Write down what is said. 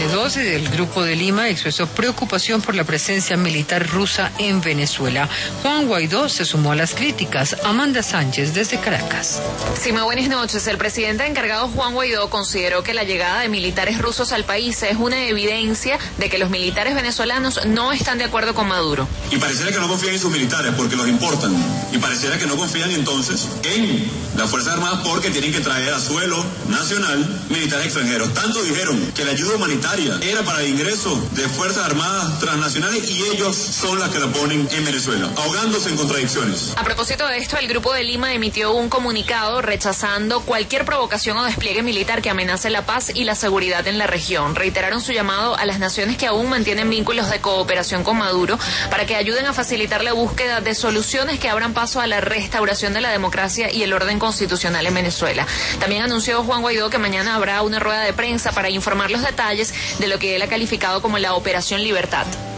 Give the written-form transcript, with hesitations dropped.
Frente 2 y del Grupo de Lima expresó preocupación por la presencia militar rusa en Venezuela. Juan Guaidó se sumó a las críticas. Amanda Sánchez desde Caracas. Sí, muy buenas noches. El presidente encargado Juan Guaidó consideró que la llegada de militares rusos al país es una evidencia de que los militares venezolanos no están de acuerdo con Maduro. Y pareciera que no confían en sus militares porque los importan. Y pareciera que no confían entonces en las Fuerzas Armadas porque tienen que traer a suelo nacional militares extranjeros. Tanto dijeron que la ayuda humanitaria era para el ingreso de Fuerzas Armadas transnacionales y ellos son las que la ponen en Venezuela, ahogándose en contradicciones. A propósito de esto, el Grupo de Lima emitió un comunicado rechazando cualquier provocación o despliegue militar que amenace la paz y la seguridad en la región. Reiteraron su llamado a las naciones que aún mantienen vínculos de cooperación con Maduro para que ayuden a facilitar la búsqueda de soluciones que abran paso a la restauración de la democracia y el orden constitucional en Venezuela. También anunció Juan Guaidó que mañana habrá una rueda de prensa para informar los detalles de lo que él ha calificado como la Operación Libertad.